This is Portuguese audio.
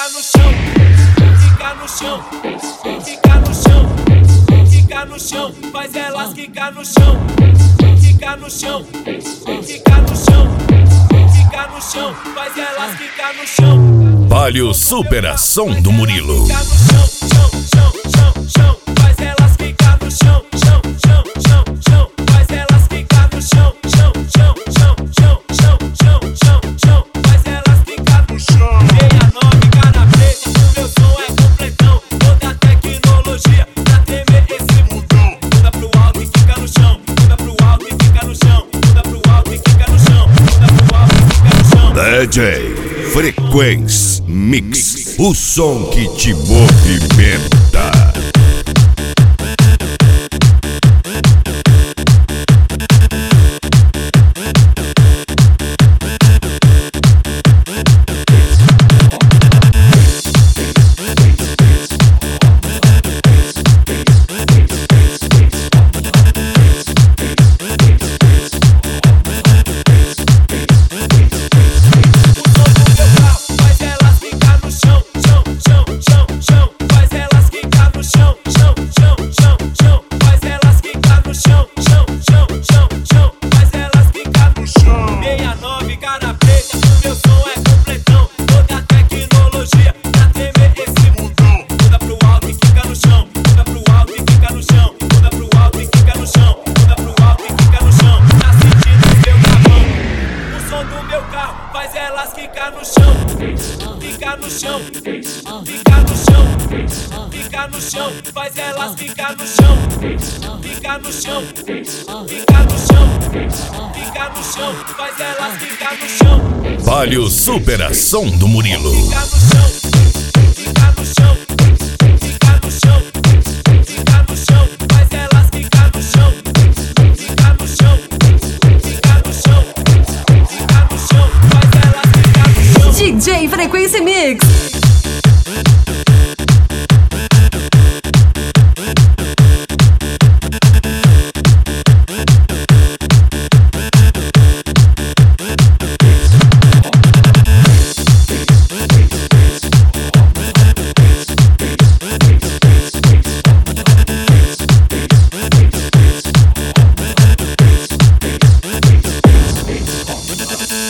fica no chão, fica no chão, fica no chão, fica no chão, faz elas ficar no chão, fica no chão, fica no chão, fica no chão, faz elas ficar no chão. Palio Superação do Murilo. Fica no chão, chão, chão, chão, chão, faz elas ficar no chão, chão, chão, chão, chão, faz elas ficar no chão, chão, chão, chão, chão, chão, chão, chão, chão, faz elas ficar no chão. 69 cara preta, o meu som é completão, toda a tecnologia pra temer esse mundão. Muda pro alto e fica no chão, muda pro alto e fica no chão, muda pro alto e fica no chão, muda pro alto e fica no chão. DJ Frequência Mix, o som que te movimenta. Faz elas quicar no chão, ficar no chão, ficar no chão, ficar no chão, faz elas ficar no chão, ficar no chão, ficar no chão, ficar no chão, faz elas ficar no chão. Palio Superação do Murilo. Ficar no chão, ficar no chão, ficar no chão, ficar no chão, faz elas ficar no chão, ficar no chão, ficar no chão, ficar no chão, faz elas ficar no chão. DJ Frequência Mix.